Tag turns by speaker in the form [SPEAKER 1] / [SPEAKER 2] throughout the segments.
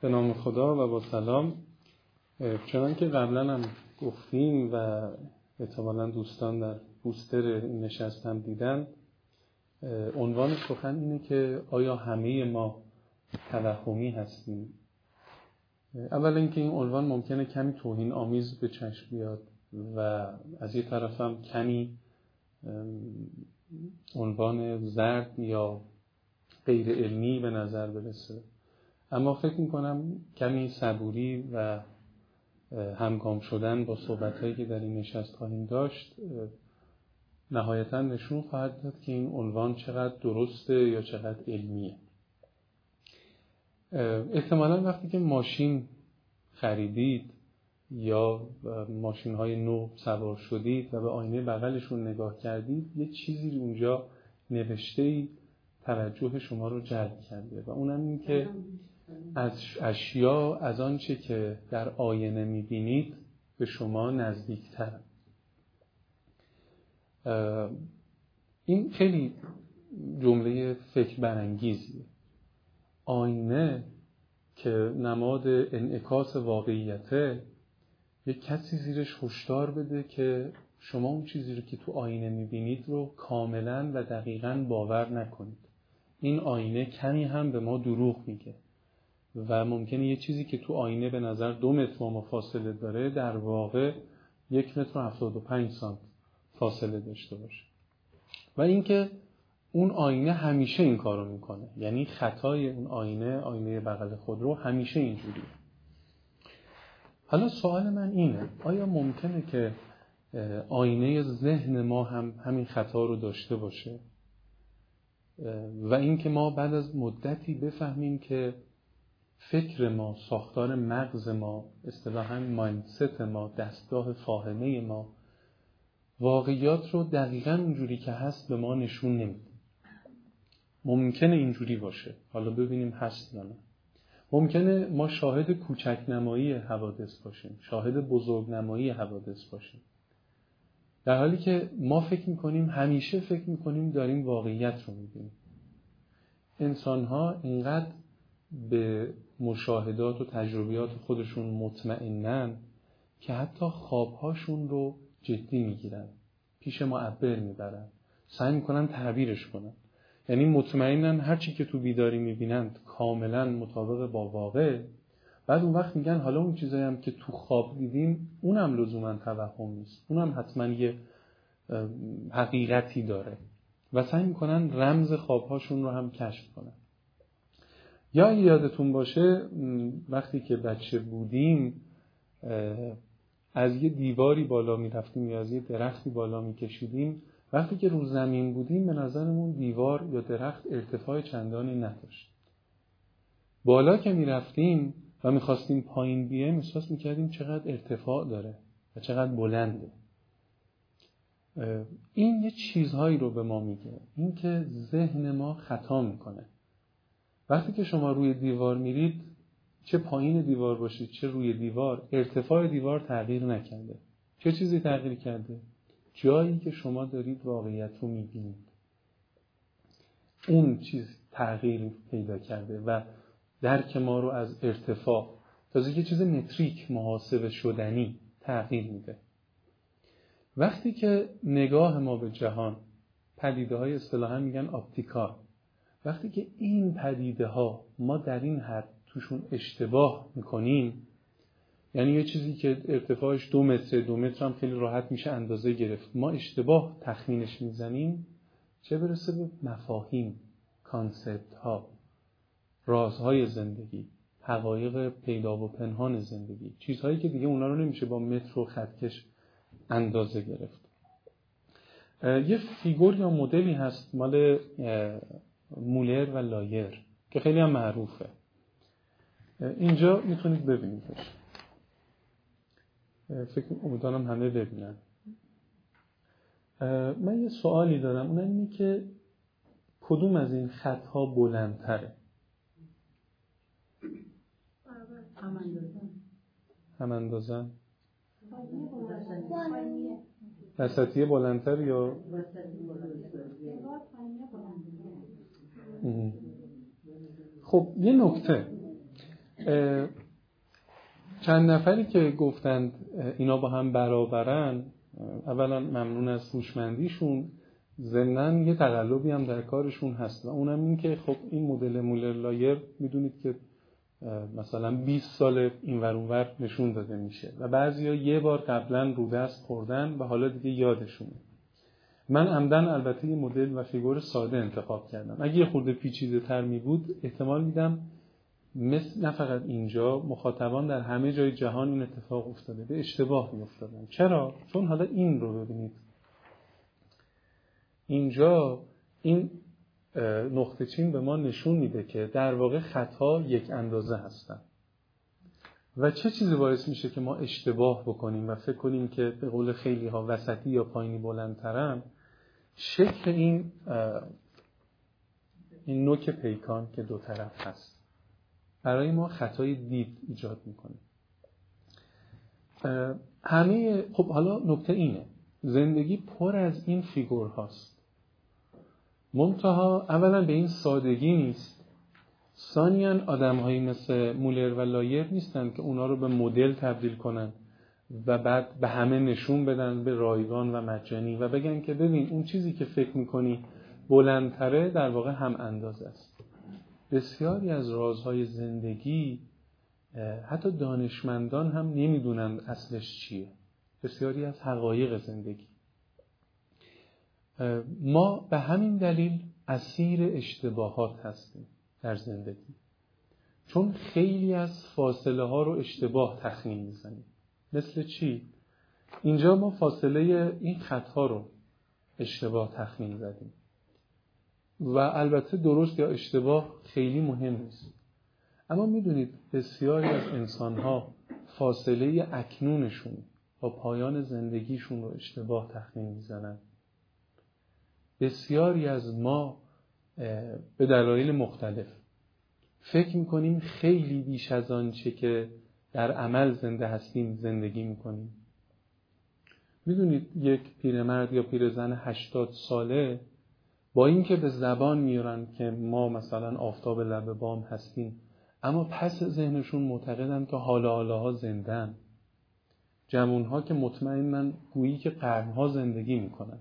[SPEAKER 1] به نام خدا و با سلام. چنان که قبلا هم گفتیم و احتمالاً دوستان در بوستر این نشست هم دیدن، عنوان سخن اینه که آیا همه ما توهمی هستیم؟ اول اینکه این عنوان ممکنه کمی توهین آمیز به چشم بیاد و از یه طرف هم کمی عنوان زرد یا غیر علمی به نظر برسه، اما فکر میکنم کمی صبوری و همگام شدن با صحبت‌هایی که در این نشست خواهیم داشت نهایتاً نشون خواهد داد که این عنوان چقدر درسته یا چقدر علمیه. احتمالاً وقتی که ماشین خریدید یا ماشین‌های نو سوار شدید و به آینه بغلشون نگاه کردید، یه چیزی اونجا نوشته‌ای توجه شما رو جلب کرده و اونم این که از اشیا از آنچه که در آینه می‌بینید به شما نزدیک‌تر. این خیلی جمله فکر برانگیزیه. آینه که نماد انعکاس واقعیته، یک کسی زیرش هشدار بده که شما اون چیزی رو که تو آینه می‌بینید رو کاملاً و دقیقاً باور نکنید. این آینه کمی هم به ما دروغ میگه و ممکنه یه چیزی که تو آینه به نظر 2 متر با ما فاصله داره در واقع 1 متر و 75 سانت فاصله داشته باشه. و اینکه اون آینه همیشه این کارو میکنه، یعنی خطای اون آینه بغل خود رو همیشه اینجوریه. حالا سوال من اینه، آیا ممکنه که آینه ذهن ما هم همین خطا رو داشته باشه و اینکه ما بعد از مدتی بفهمیم که فکر ما، ساختار مغز ما، اصطلاحاً مایندست ما، دستگاه فاهمه ما واقعیات رو دقیقاً اونجوری که هست به ما نشون نمیده؟ ممکنه اینجوری باشه. حالا ببینیم هست یا نه. ممکنه ما شاهد کوچک نمایی حوادث باشیم، شاهد بزرگ نمایی حوادث باشیم، در حالی که ما همیشه فکر میکنیم داریم واقعیت رو میبینیم. انسان‌ها اینقدر به مشاهدات و تجربیات خودشون مطمئنن که حتی خوابهاشون رو جدی میگیرن، پیش معبر میبرن، سعی میکنن تعبیرش کنن. یعنی مطمئنن هر چی که تو بیداری میبینند کاملا مطابق با واقع. بعد اون وقت میگن حالا اون چیزایی هم که تو خواب دیدیم اونم لزوما توهم نیست، اونم حتما یه حقیقتی داره و سعی میکنن رمز خوابهاشون رو هم کشف کنن. یا یادتون باشه وقتی که بچه بودیم از یه دیواری بالا میرفتیم یا از یه درختی بالا میکشیدیم، وقتی که رو زمین بودیم به نظرمون دیوار یا درخت ارتفاع چندانی نداشت. بالا که میرفتیم و میخواستیم پایین بیایم احساس میکردیم چقدر ارتفاع داره و چقدر بلنده. این یه چیزهایی رو به ما میگه، این که ذهن ما خطا میکنه. وقتی که شما روی دیوار میرید، چه پایین دیوار باشید چه روی دیوار، ارتفاع دیوار تغییر نکرده. چه چیزی تغییر کرده؟ جایی که شما دارید واقعیت رو میبینید، اون چیز تغییر پیدا کرده و درک ما رو از ارتفاع تازه یه چیز متریک محاسبه شدنی تغییر میده. وقتی که نگاه ما به جهان، پدیده های اصطلاحاً میگن آپتیکال، وقتی که این پدیده ها ما در این حد توشون اشتباه میکنیم، یعنی یه چیزی که ارتفاعش 2 متر هم خیلی راحت میشه اندازه گرفت، ما اشتباه تخمینش میزنیم، چه برسه به مفاهیم، کانسپت ها، رازهای زندگی، حقایق پیدا و پنهان زندگی، چیزهایی که دیگه اونا رو نمیشه با متر و خطکش اندازه گرفت. یه فیگور یا مدلی هست مال مولر و لایر که خیلی هم معروفه. اینجا میتونید ببینیدش. فکر امیدوارم همه ببینن. من یه سوالی دارم، اون اینه که کدوم از این خطها بلندتره؟ هم اندازن؟ وسطیه بلندتر یا؟ خب یه نکته، چند نفری که گفتند اینا با هم برابرن، اولا ممنون از هوشمندیشون، ضمناً یه تقلبی هم در کارشون هست و اونم این که خب این مدل مولر-لایر میدونید که مثلا 20 سال اینور اونور نشون داده میشه و بعضیا یه بار قبلا رو دست خوردن و حالا دیگه یادشونه. من عمدن البته یه مدل و فیگور ساده انتخاب کردم. اگه یه خورده پیچیده تر می بود احتمال میدم مثل نه فقط اینجا، مخاطبان در همه جای جهان این اتفاق افتاده به اشتباه می افتادن. چرا؟ چون حالا این رو ببینید، اینجا این نقطه چین به ما نشون میده که در واقع خطا یک اندازه هستن و چه چیزی باعث میشه که ما اشتباه بکنیم و فکر کنیم که به قول خیلی ها وسطی یا پایینی بلندترن. شکل این نوک پیکان که دو طرف هست برای ما خطای دید ایجاد میکنه. خب حالا نکته اینه، زندگی پر از این فیگور هاست، منتها اولا به این سادگی نیست، ثانیاً آدم‌هایی مثل مولر و لایر نیستن که اونا رو به مدل تبدیل کنن و بعد به همه نشون بدن به رایگان و مجانی و بگن که ببین اون چیزی که فکر میکنی بلندتره در واقع هم اندازه است. بسیاری از رازهای زندگی حتی دانشمندان هم نمیدونن اصلش چیه. بسیاری از حقایق زندگی ما به همین دلیل اسیر اشتباهات هستیم در زندگی، چون خیلی از فاصله ها رو اشتباه تخمین میزنیم. مثل چی؟ اینجا ما فاصله این خطا رو اشتباه تخمین زدیم و البته درست یا اشتباه خیلی مهم نیست، اما میدونید بسیاری از انسان‌ها فاصله اکنونشون با پایان زندگیشون رو اشتباه تخمین میزنن. بسیاری از ما به دلایل مختلف فکر میکنیم خیلی بیش از آنچه که در عمل زنده هستیم زندگی میکنیم. میدونید یک پیرمرد یا پیرزن 80 ساله با اینکه به زبان میارن که ما مثلا آفتاب لب بام هستیم، اما پس ذهنشون معتقدن که حالاها زندن. جوانها که مطمئنن گویی که قرنها زندگی میکنن،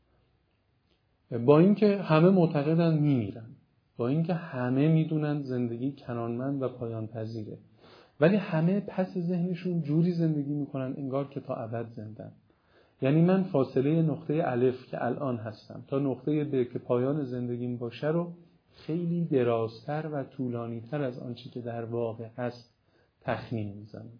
[SPEAKER 1] با اینکه همه معتقدن میمیرن، با اینکه همه میدونن زندگی کنانمند و پایان پذیره، ولی همه پس ذهنشون جوری زندگی میکنن انگار که تا ابد زندن. یعنی من فاصله نقطه الف که الان هستم تا نقطه ب که پایان زندگیم باشه رو خیلی درازتر و طولانیتر از آنچه که در واقع هست تخمین میزنم.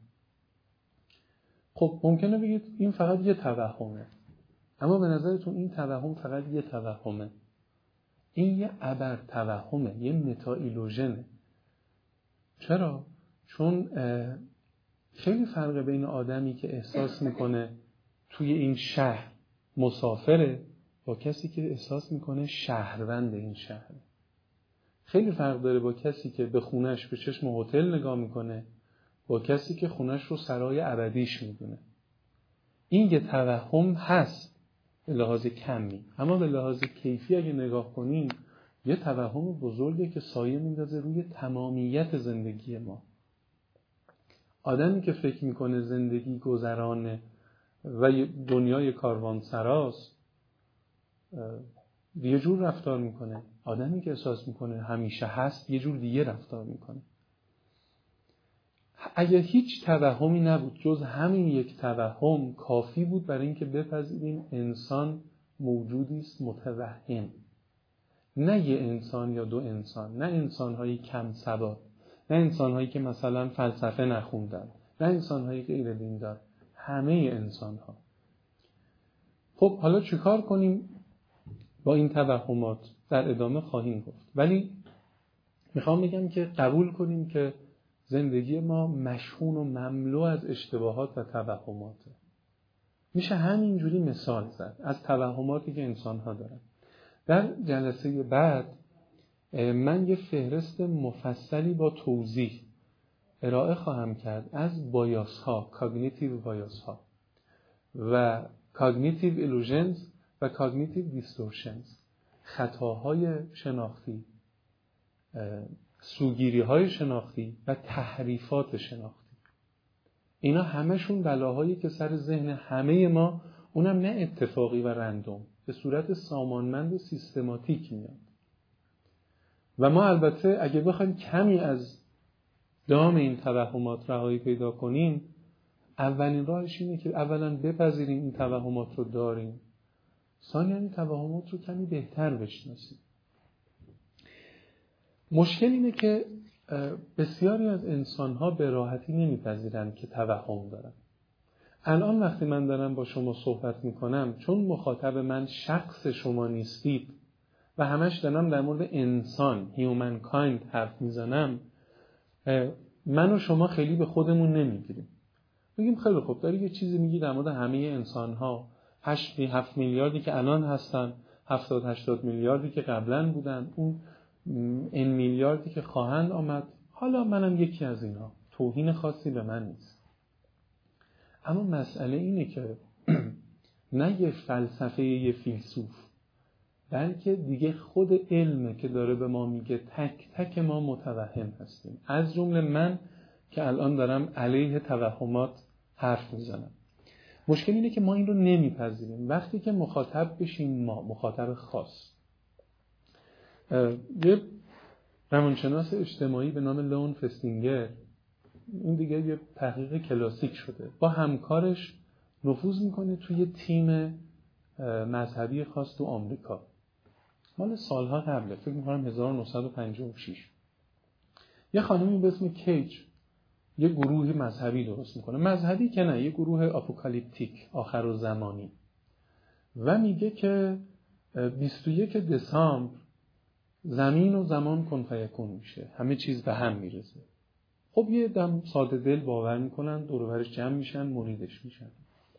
[SPEAKER 1] خب ممکنه بگید این فقط یه توهمه، اما به نظرتون این توهم فقط یه توهمه؟ این یه ابر توهمه، یه متا ایلوژنه. چرا؟ چون خیلی فرق بین آدمی که احساس میکنه توی این شهر مسافره با کسی که احساس میکنه شهروند این شهر. خیلی فرق داره با کسی که به خونش به چشم هتل نگاه میکنه با کسی که خونش رو سرای ابدیش میدونه. این یه توهم هست به لحاظ کمی، اما به لحاظ کیفی اگه نگاه کنیم یه توهم بزرگه که سایه میندازه روی تمامیت زندگی ما. آدمی که فکر میکنه زندگی گذرانه و دنیای کاروانسراست یه جور رفتار میکنه، آدمی که احساس میکنه همیشه هست یه جور دیگه رفتار میکنه. اگر هیچ توهمی نبود جز همین یک توهم کافی بود برای اینکه بپذیریم انسان موجودی است متوهم، نه یه انسان یا دو انسان، نه انسان‌های کم سواد، نه انسان‌هایی که مثلا فلسفه نخوندن، نه انسان‌هایی که غیر دیندار، همه انسان‌ها. خب حالا چیکار کنیم با این توهمات؟ در ادامه خواهیم گفت، ولی میخوام بگم که قبول کنیم که زندگی ما مشحون و مملو از اشتباهات و توهماته. میشه همینجوری مثال زد از توهماتی که انسان‌ها دارن. در جلسه بعد من یه فهرست مفصلی با توضیح ارائه خواهم کرد از بایاس ها، کاگنیتیو بایاس ها و کاگنیتیو ایلوژنز و کاگنیتیو دیستورشنز، خطاهای شناختی، سوگیری‌های شناختی و تحریفات شناختی. اینا همشون بلاهایی که سر ذهن همه ما، اونم نه اتفاقی و رندوم، به صورت سامانمند و سیستماتیک میاد. و ما البته اگه بخوایم کمی از دام این توهمات رهایی پیدا کنیم، اولین راهش اینه که اولا بپذیریم این توهمات رو داریم، ثانیاً این توهمات رو کمی بهتر بشناسیم. مشکل اینه که بسیاری از انسان‌ها به راحتی نمیپذیرند که توهم دارن. الان وقتی من دارم با شما صحبت میکنم، چون مخاطب من شخص شما نیستید و همش دارم در مورد انسان، humankind حرف میزنم، من و شما خیلی به خودمون نمیگیریم. بگیم خیلی خوب، داری یه چیزی میگی در مورد همه انسان‌ها، 7 میلیاردی که الان هستن، 70-80 میلیاردی که قبلا بودن، اون این میلیاردی که خواهند آمد، حالا منم یکی از اینا، توهین خاصی به من نیست. اما مسئله اینه که نه یه فلسفه یه فیلسوف، بلکه دیگه خود علمه که داره به ما میگه تک تک ما متوهم هستیم، از جمله من که الان دارم علیه توهمات حرف میزنم. مشکل اینه که ما این رو نمیپذیریم. وقتی که مخاطب بشیم، ما مخاطب خاص، یه روانشناس اجتماعی به نام لئون فستینگر، این دیگه یه تحقیق کلاسیک شده، با همکارش نفوذ میکنه توی تیم مذهبی خاص تو آمریکا، مال سالها قبله، فکر میکنم 1956. یه خانمی به اسم کیج یه گروه مذهبی درست میکنه، مذهبی که نه، یه گروه آپوکالیپتیک، آخرالزمانی، و میگه که 21 دسامبر زمین و زمان کن فیکون میشه، همه چیز به هم میرسه. خب یه دم ساده دل باور میکنن، دور و برش جمع میشن، مریدش میشن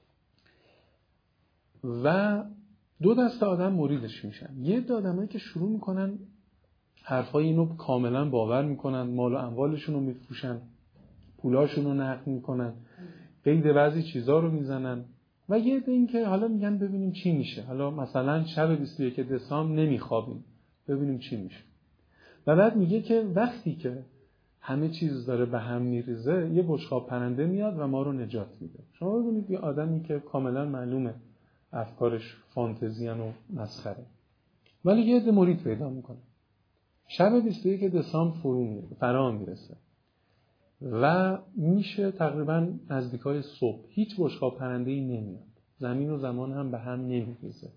[SPEAKER 1] و 2 دسته آدم مریدش میشن. یه عده آدمایی که شروع میکنن حرفای اینو کاملا باور میکنن، مال و اموالشون رو میفروشن، پولاشون رو نقد میکنن، قید بعضی چیزا رو میزنن، و یه عده این که حالا میگن ببینیم چی میشه، حالا مثلا شب 21 دسامبر نمیخوابیم ببینیم چی میشه. و بعد میگه که وقتی که همه چیز داره به هم میریزه، یه بشقاب پرنده میاد و ما رو نجات میده. شما ببینید یه آدمی که کاملا معلومه افکارش فانتزیان و مسخره، ولی یه عده مرید پیدا میکنه. شب 21 دسامبر فرا میرسه و میشه تقریبا نزدیکای صبح، هیچ بشقاب پرنده‌ای نمیاد، زمین و زمان هم به هم نمیریزه.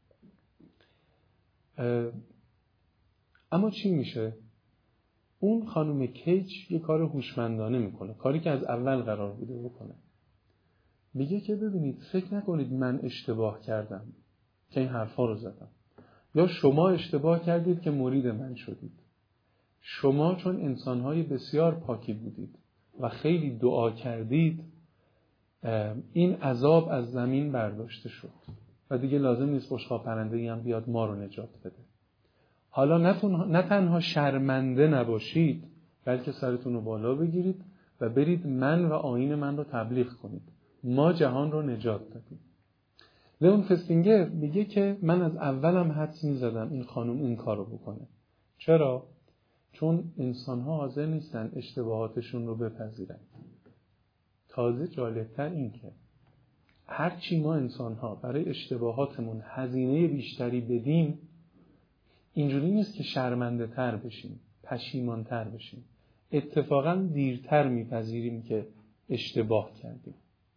[SPEAKER 1] اما چی میشه؟ اون خانم کیج یه کار هوشمندانه میکنه، کاری که از اول قرار بوده بکنه. میگه که ببینید، فکر نکنید من اشتباه کردم که این حرفا رو زدم، یا شما اشتباه کردید که مرید من شدید. شما چون انسانهای بسیار پاکی بودید و خیلی دعا کردید، این عذاب از زمین برداشته شد و دیگه لازم نیست بشقاب پرنده‌ای هم بیاد ما رو نجات بده. حالا نه تنها شرمنده نباشید، بلکه سرتون رو بالا بگیرید و برید من و آیین من رو تبلیغ کنید. ما جهان رو نجات دادیم. لئون فستینگر میگه که من از اولم حدس میزدم این خانم این کارو بکنه. چرا؟ چون انسان‌ها حاضر نیستن اشتباهاتشون رو بپذیرن. تازه جالبتر این که هرچی ما انسان‌ها برای اشتباهاتمون هزینه بیشتری بدیم، اینجوری نیست که شرمنده تر بشیم، پشیمان تر بشیم، اتفاقا دیرتر میپذیریم که اشتباه کردیم.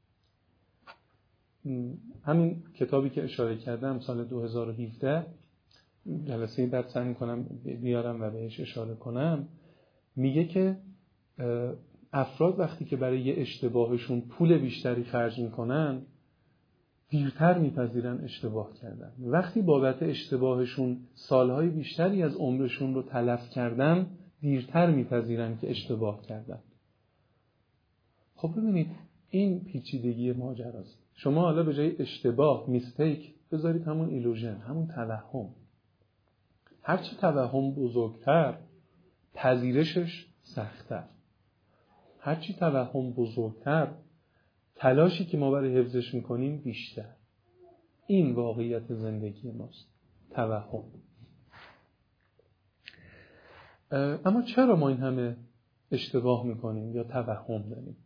[SPEAKER 1] همین کتابی که اشاره کردم سال 2017، جلسه بعد سعی می‌کنم بیارم و بهش اشاره کنم، میگه که افراد وقتی که برای یه اشتباهشون پول بیشتری خرج میکنن، دیرتر میپذیرن اشتباه کردن. وقتی بابت اشتباهشون سالهای بیشتری از عمرشون رو تلف کردن، دیرتر میپذیرن که اشتباه کردن. خب ببینید، این پیچیدگی ماجراست. شما حالا به جای اشتباه، میستیک، بذارید همون ایلوژن، همون توهم. هرچی توهم بزرگتر، پذیرشش سخت‌تر. هرچی توهم بزرگتر، تلاشی که ما برای حفظش میکنیم بیشتر. این واقعیت زندگی ماست، توهم. اما چرا ما این همه اشتباه میکنیم یا توهم داریم؟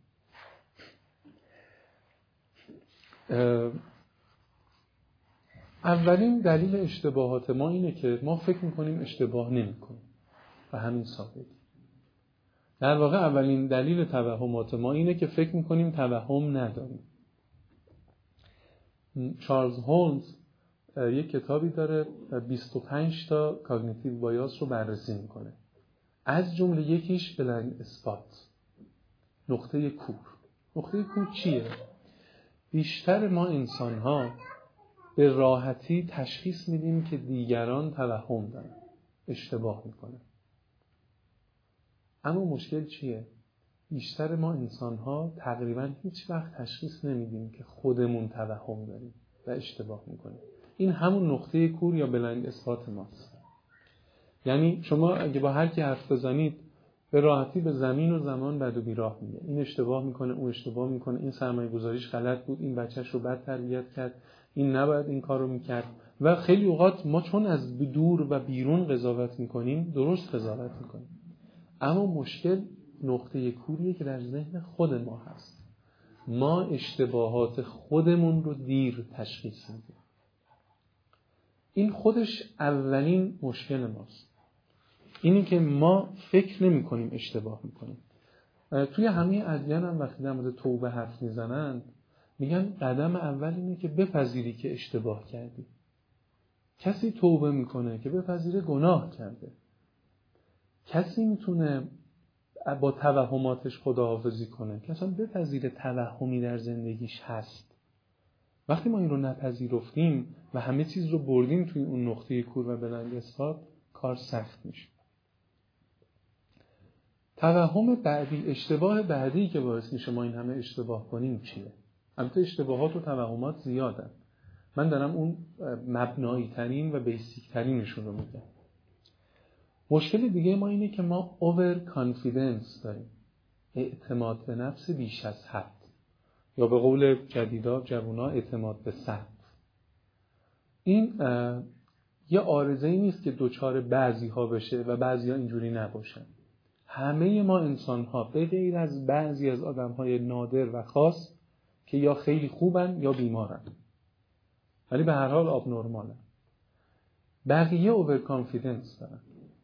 [SPEAKER 1] اولین دلیل اشتباهات ما اینه که ما فکر میکنیم اشتباه نمیکنیم و همین سادگی. در واقع اولین دلیل توهمات ما اینه که فکر میکنیم توهم نداریم. چارلز هولمز یک کتابی داره 25 تا کاگنیتیو بایاس رو بررسی میکنه. از جمله یکیش بلایند اسپات، نقطه کور. نقطه کور چیه؟ بیشتر ما انسان‌ها به راحتی تشخیص میدیم که دیگران توهم دارن، اشتباه میکنن. اما مشکل چیه؟ بیشتر ما انسان‌ها تقریباً هیچ وقت تشخیص نمیدیم که خودمون توهم داریم و اشتباه میکنیم. این همون نقطه کور یا بلایند اسپات ماست. یعنی شما اگه با هر کی حرف بزنید به راحتی به زمین و زمان بد و بیراه میگه. این اشتباه میکنه، اون اشتباه میکنه، این سرمایه گذاریش غلط بود، این بچهش رو بد تربیت کرد، این نباید این کارو میکرد. و خیلی اوقات ما چون از دور و بیرون قضاوت میکنیم درست قضاوت میکنیم. اما مشکل نقطه کوریه که در ذهن خود ما هست. ما اشتباهات خودمون رو دیر تشخیص میدیم. این خودش اولین مشکل ماست. اینی که ما فکر نمی کنیم اشتباه میکنیم. توی همه ادیان هم وقتی در مورد توبه حرف میزنن میگن قدم اول اینه که بپذیری که اشتباه کردی. کسی توبه میکنه که بپذیره گناه کرده. کسی میتونه با توهماتش خداحافظی کنه که اصلا بپذیره توهمی در زندگیش هست. وقتی ما این رو نپذیرفتیم و همه چیز رو بردیم توی اون نقطه کور و بلند اسپات، کار سخت میشه. توهم بعدی، اشتباه بعدی که باعث میشه ما این همه اشتباه کنیم چیه؟ البته اشتباهات و توهمات زیادن. من دارم اون مبنایی ترین و بیسیک ترینشون رو میگم. مشکل دیگه ما اینه که ما اوور کانفیدنس داریم. اعتماد به نفس بیش از حد. یا به قول جدیدا جوونا اعتماد به سقف. این یه عارضه‌ای نیست که دوچار بعضی‌ها بشه و بعضی‌ها اینجوری نباشن. همه ما انسان‌ها به غیر از بعضی از آدم‌های نادر و خاص که یا خیلی خوبن یا بیمارن، ولی به هر حال آب نرمالن. بقیه اوور کانفیدنس دارن.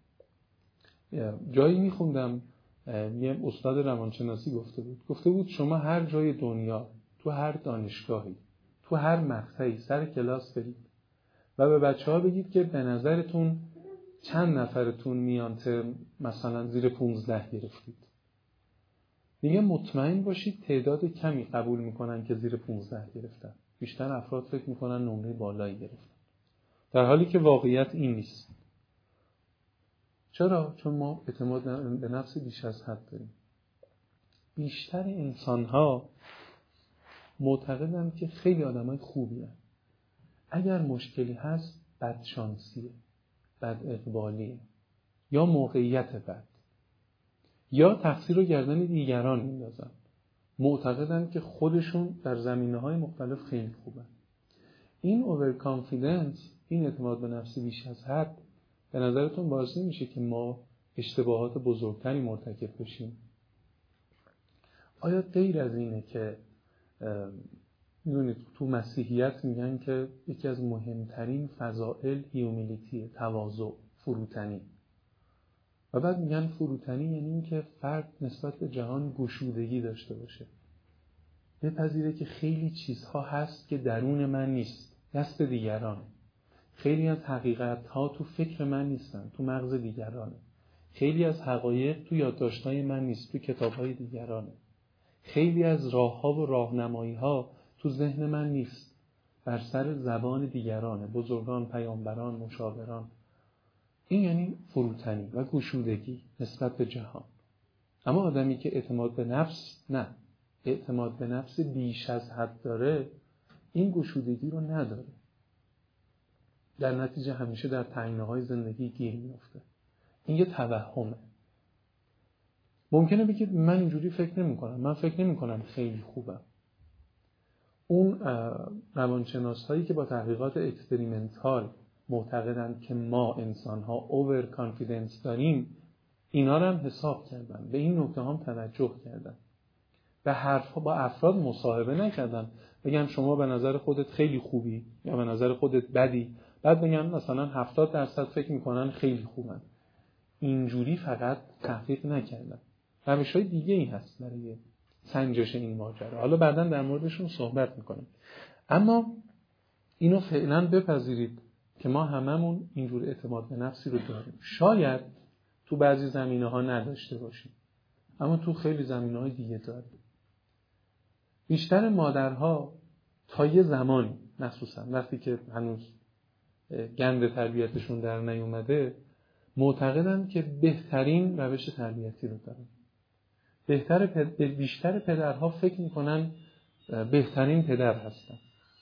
[SPEAKER 1] جایی میخوندم یه استاد روانشناسی گفته بود شما هر جای دنیا، تو هر دانشگاهی، تو هر مقطعی سر کلاس برید و به بچه‌ها بگید که به نظرتون چند نفرتون میان ترم مثلا زیر 15 گرفتید. میگه مطمئن باشید تعداد کمی قبول میکنن که زیر 15 گرفتن. بیشتر افراد فکر میکنن نمره بالایی گرفتن. در حالی که واقعیت این نیست. چرا؟ چون ما اعتماد به نفس بیش از حد داریم. بیشتر انسان‌ها معتقدن که خیلی آدمای خوبی هستن. اگر مشکلی هست بدشانسیه، بد اقبالیه، یا موقعیت بد، یا تقصیر رو گردن دیگران میندازن. معتقدن که خودشون در زمینه‌های مختلف خیلی خوبن. این اوور کانفیدنس، این اعتماد به نفس بیش از حد، به نظرتون باعث نمیشه که ما اشتباهات بزرگتری مرتکب بشیم؟ آیا غیر از اینه که میدونید تو مسیحیت میگن که یکی از مهمترین فضائل هیومیلیتیه، تواضع، فروتنی. و بعد میگن فروتنی یعنی این که فرد نسبت به جهان گشودگی داشته باشه. بپذیره که خیلی چیزها هست که درون من نیست، دست دیگران. خیلی از حقیقت‌ها تو فکر من نیستن، تو مغز دیگرانه. خیلی از حقایق تو یادداشت‌های من نیست، تو کتاب‌های دیگرانه. خیلی از راه‌ها و راهنمایی‌ها تو ذهن من نیست، بر سر زبان دیگرانه، بزرگان، پیامبران، مشاوران. این یعنی فروتنی و گشودگی نسبت به جهان. اما آدمی که اعتماد به نفس اعتماد به نفس بیش از حد داره، این گشودگی رو نداره. در نتیجه همیشه در تنگناهای زندگی گیر میفته. این یه توهمه. ممکنه بگید من اینجوری فکر نمی کنم. من فکر نمی کنم خیلی خوبم. اون روانشناس هایی که با تحقیقات اکسپریمنتال معتقدند که ما انسان ها اوور کانفیدنس داریم، اینا رو هم حساب کردم، به این نکته هم توجه کردم، به حرفها با افراد مصاحبه نکردم بگم شما به نظر خودت خیلی خوبی یا به نظر خودت بدی، بعد بگم مثلا 70% فکر میکنن خیلی خوبن. اینجوری فقط تحقیق نکردم. روش‌های دیگه ای هست برای سنجش این ماجرا، حالا بعداً در موردشون صحبت میکنیم. اما اینو فعلا بپذیرید که ما هممون اینجور اعتماد به نفسی رو داریم. شاید تو بعضی زمینه‌ها نداشته باشیم، اما تو خیلی زمینه‌های دیگه داریم. بیشتر مادرها تا یه زمانی، مخصوصا وقتی که هنوز گند تربیتشون در نیومده، معتقدن که بهترین روش تربیتی رو دارن. بیشتر پدرها فکر میکنن بهترین پدر هستن.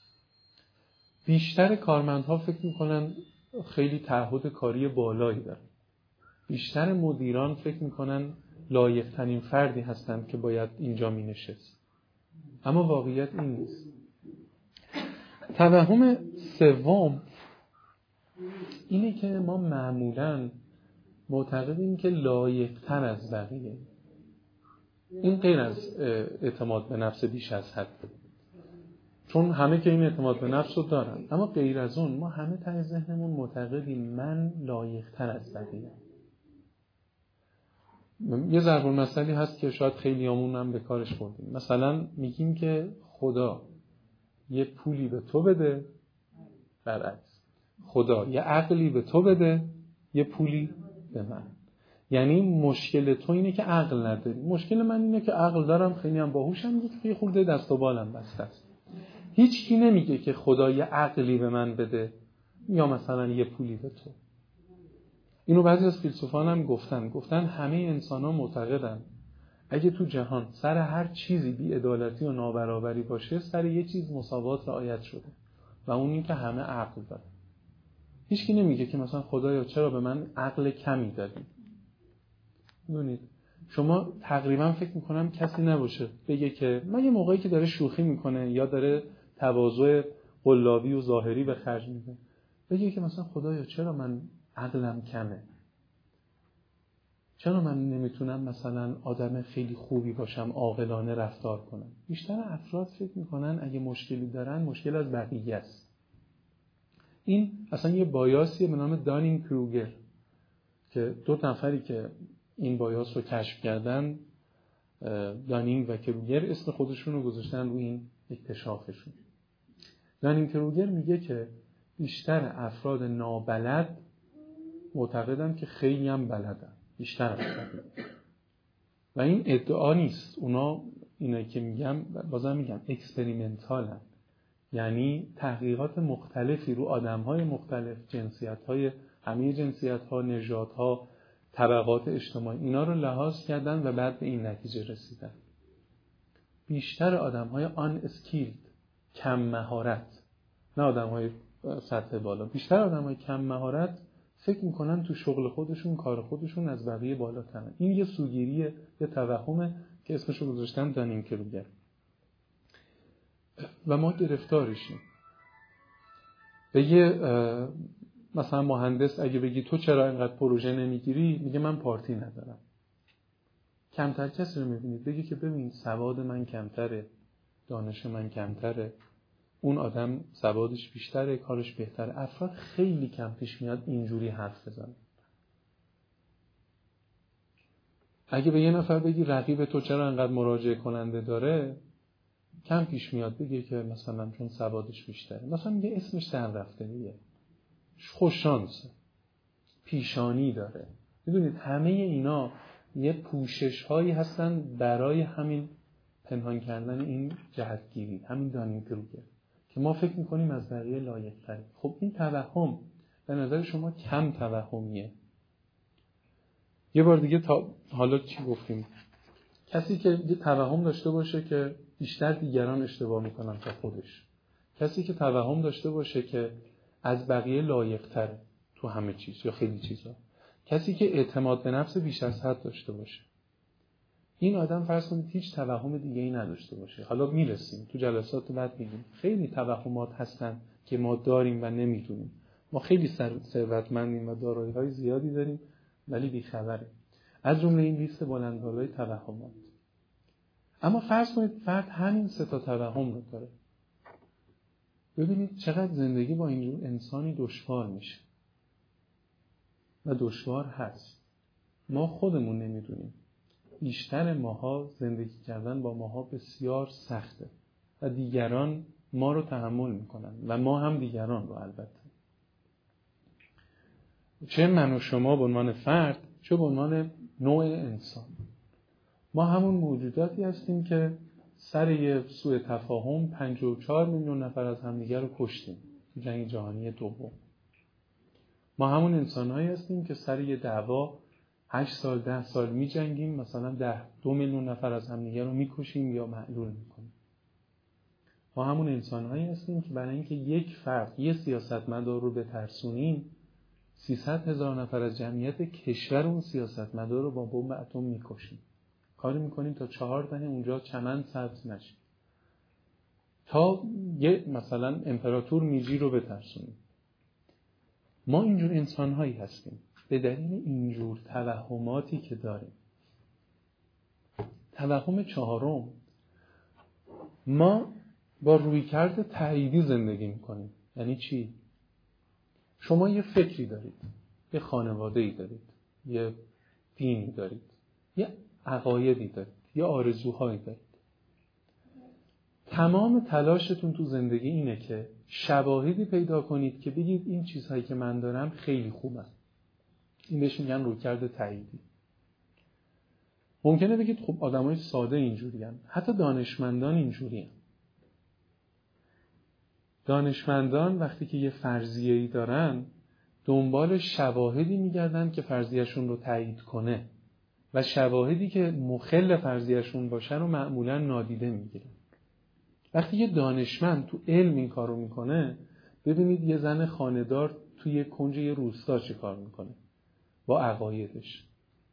[SPEAKER 1] بیشتر کارمندها فکر میکنن خیلی تعهد کاری بالایی دارن. بیشتر مدیران فکر میکنن لایق‌ترین فردی هستن که باید اینجا می نشست. اما واقعیت این نیست. توهم سوم اینه که ما معمولاً معتقدیم که لایق‌تر از بقیه. این غیر از اعتماد به نفس بیش از حد، چون همه که این اعتماد به نفس رو دارن، اما غیر از اون ما همه ته ذهنمون معتقدیم من لایق‌تر از بقیه. یه ضرب المثلی هست که شاید خیلیامون هم به کارش بردیم. مثلا میگیم که خدا یه پولی به تو بده، برعکس خدا یه عقلی به تو بده، یه پولی به من. یعنی مشکل تو اینه که عقل نداری، مشکل من اینه که عقل دارم، خیلی هم باهوشم، یه خورده دست و بالم بسته است. هیچ کی نمیگه که خدا یه عقلی به من بده یا مثلا یه پولی به تو. اینو بعضی از فیلسوفان هم گفتن همه انسان ها معتقدن اگه تو جهان سر هر چیزی بی‌عدالتی و نابرابری باشه، سر یه چیز مساوات رعایت شده و اون این که همه عقل داره. هیچ کی نمیگه که مثلا خدایا چرا به من عقل کمی دادی. میدونید شما تقریبا فکر میکنم کسی نباشه بگه که من یه موقعی که داره شوخی میکنه یا داره تواضع قلابی و ظاهری به خرج میده بگه که مثلا خدایا چرا من عقلم کمه، چرا من نمیتونم مثلا آدم خیلی خوبی باشم، عاقلانه رفتار کنم. بیشتر افراد فکر میکنن اگه مشکلی دارن مشکل از بقیه است. این اصلا یه بایاسیه به نام دانینگ کروگر که دو نفری که این بایاس رو کشف کردن، دانینگ و کروگر، اسم خودشون رو گذاشتن روی این اکتشافشون. دانینگ کروگر میگه که بیشتر افراد نابلد معتقدن که خیلی هم بلدن، بیشتر افراد. و این ادعا نیست، اونا اینایی که میگم بازم میگم اکسپریمنتالن، یعنی تحقیقات مختلفی رو آدم‌های مختلف، جنسیت‌های، همه جنسیت‌ها، نژادها، طبقات اجتماعی، اینا رو لحاظ کردن و بعد به این نتیجه رسیدن. بیشتر آدم‌های آن اسکیلد، کم مهارت، نه آدم‌های سطح بالا، بیشتر آدم‌های کم مهارت فکر میکنن تو شغل خودشون، کار خودشون از بقیه بالاترن. این یه سوگیریه، یه توهمه که اسمش رو گذاشتن دانینگ کروگر. و ما گرفتارشیم. به یه مثلا مهندس اگه بگی تو چرا اینقدر پروژه نمیگیری، میگه من پارتی ندارم. کمتر کسی رو میبینید بگی که ببین سواد من کمتره، دانش من کمتره، اون آدم سوادش بیشتره، کارش بهتره. افراد خیلی کم پیش میاد اینجوری حرف بزنن. اگه به یه نفر بگی رقیب تو چرا انقدر مراجعه کننده داره، کم پیش میاد بگه که مثلا چون سوادش بیشتره. مثلا میگه اسمش در رفته، میگه خوش شانسه، پیشانی داره. میدونید همه اینا یه پوشش هایی هستن برای همین پنهان کردن این جهتگیری، همین دانینگ کروگر که ما فکر میکنیم از بقیه لایق تریم. خب این توهم به نظر شما کم توهمیه؟ یه بار دیگه حالا چی گفتیم؟ کسی که یه توهم داشته باشه که بیشتر دیگران اشتباه میکنن تا خودش، کسی که توهم داشته باشه که از بقیه لایق تره تو همه چیز یا خیلی چیزا، کسی که اعتماد به نفس بیش از حد داشته باشه، این آدم فرض کنید هیچ توهم دیگه ای نداشته باشه. حالا میرسیم تو جلسات بعد میگیم خیلی توهمات هستن که ما داریم و نمیدونیم. ما خیلی ثروتمندیم و دارایی‌های زیادی داریم ولی بی‌خبریم. از جمله این لیست بلندبالای توهمات. اما فرض کنید فرد همین 3 تا توهم رو داره. ببینید چقدر زندگی با اینجور انسانی دشوار میشه و دشوار هست. ما خودمون نمیدونیم. بیشتر ماها زندگی کردن با ماها بسیار سخته و دیگران ما رو تحمل میکنن و ما هم دیگران رو. البته چه من و شما به عنوان فرد، چه به عنوان نوع انسان، ما همون موجوداتی هستیم که سر یه سوء تفاهم 54 میلیون نفر از همدیگر رو کشتیم تو جنگ جهانی دوم. ما همون انسان‌هایی هستیم که سر یه دعوا 8 سال 10 سال می جنگیم، مثلا 2 میلیون نفر از همدیگر رو میکشیم یا معلول میکنیم. ما همون انسان‌هایی هستیم که برای اینکه یک فرد، یه سیاستمدار رو بترسونیم 300,000 نفر از جمعیت کشور اون سیاستمدار رو با بمب اتم میکشیم. کاری میکنیم تا 4 دهه اونجا چمن سبز نشه، تا یه مثلا امپراتور میجی رو بترسونیم. ما اینجور انسان‌هایی هستیم به دلیل اینجور توهماتی که داریم. توهم 4، ما با رویکرد تاییدی زندگی میکنیم. یعنی چی؟ شما یه فکری دارید، یه خانواده‌ای دارید، یه دینی دارید، یه عقایدی دارید، یه آرزوهایی دارید. تمام تلاشتون تو زندگی اینه که شواهدی پیدا کنید که بگید این چیزهایی که من دارم خیلی خوبه. این بهش میگن رویکرد تاییدی. ممکنه بگید خب آدمای ساده اینجورین، حتی دانشمندان اینجورین. دانشمندان وقتی که یه فرضیه‌ای دارن دنبال شواهدی میگردن که فرضیه‌شون رو تایید کنه و شواهدی که مخل فرضیه‌شون باشه رو معمولاً نادیده میگیرن. وقتی یه دانشمند تو علم این کارو میکنه، ببینید یه زن خانه‌دار توی کنج یه روستا چه کار میکنه با عقایدش.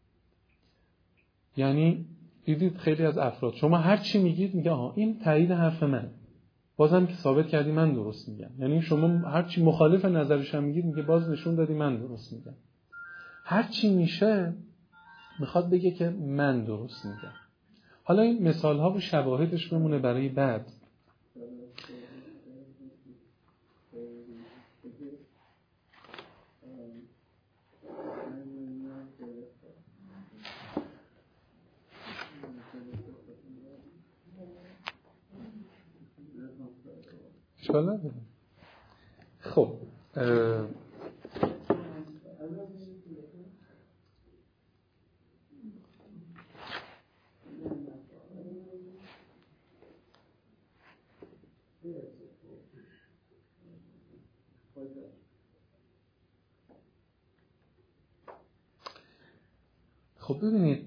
[SPEAKER 1] یعنی دیدید خیلی از افراد شما هر چی میگید میگه آها این تایید حرف من، بازم که ثابت کردی من درست میگم. یعنی شما هر چی مخالف نظرش هم میگید میگه باز نشون دادی من درست میگم. هر چی میشه میخواد بگه که من درست میگم. حالا این مثال ها و شواهدش بمونه برای بعد. اشکال نداره. خب ببینید